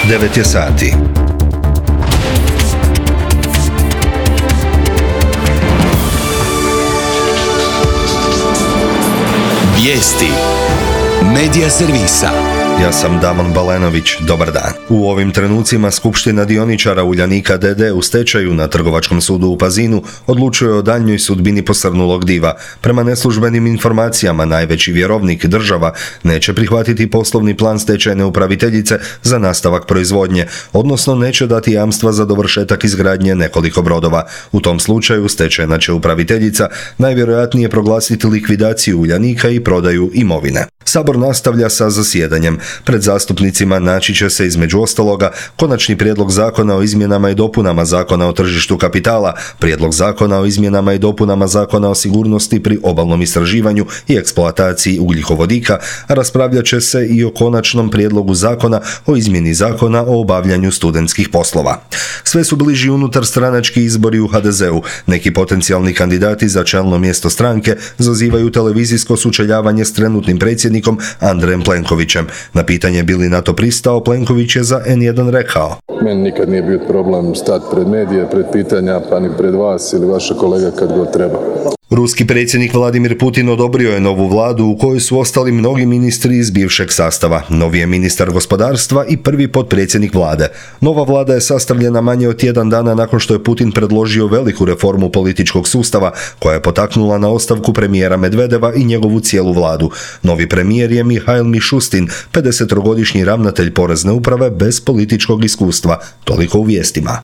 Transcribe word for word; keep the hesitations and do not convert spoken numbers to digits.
devet je sati. Vijesti Medija servisa. Ja sam Damon Balenović, dobar dan. U ovim trenucima Skupština dioničara Uljanika d d u stečaju na Trgovačkom sudu u Pazinu odlučuje o daljnjoj sudbini posrnulog diva. Prema neslužbenim informacijama, najveći vjerovnik, država, neće prihvatiti poslovni plan stečajne upraviteljice za nastavak proizvodnje, odnosno neće dati jamstva za dovršetak izgradnje nekoliko brodova. U tom slučaju stečajna će upraviteljica najvjerojatnije proglasiti likvidaciju Uljanika i prodaju imovine. Sabor nastavlja sa zasjedanjem. Pred zastupnicima naći će se između ostaloga Konačni prijedlog zakona o izmjenama i dopunama Zakona o tržištu kapitala, Prijedlog zakona o izmjenama i dopunama Zakona o sigurnosti pri obalnom istraživanju i eksploataciji ugljikovodika, a raspravljat će se i o Konačnom prijedlogu zakona o izmjeni Zakona o obavljanju studentskih poslova. Sve su bliži unutar stranački izbori u ha de zeu. Neki potencijalni kandidati za čelno mjesto stranke zazivaju televizijsko sučeljavanje s trenutnim predsjednikom Andrejem Plenkovićem. Na pitanje bi li na to pristao, Plenković je za en jedan rekao: Meni nikad nije bio problem stati pred medije, pred pitanja, pa ni pred vas ili vaše kolega kad god treba. Ruski predsjednik Vladimir Putin odobrio je novu vladu u kojoj su ostali mnogi ministri iz bivšeg sastava. Novi je ministar gospodarstva i prvi potpredsjednik vlade. Nova vlada je sastavljena manje od tjedan dana nakon što je Putin predložio veliku reformu političkog sustava koja je potaknula na ostavku premijera Medvedeva i njegovu cijelu vladu. Novi premijer je Mihail Mišustin, pedesetogodišnji ravnatelj porezne uprave bez političkog iskustva. Toliko u vijestima.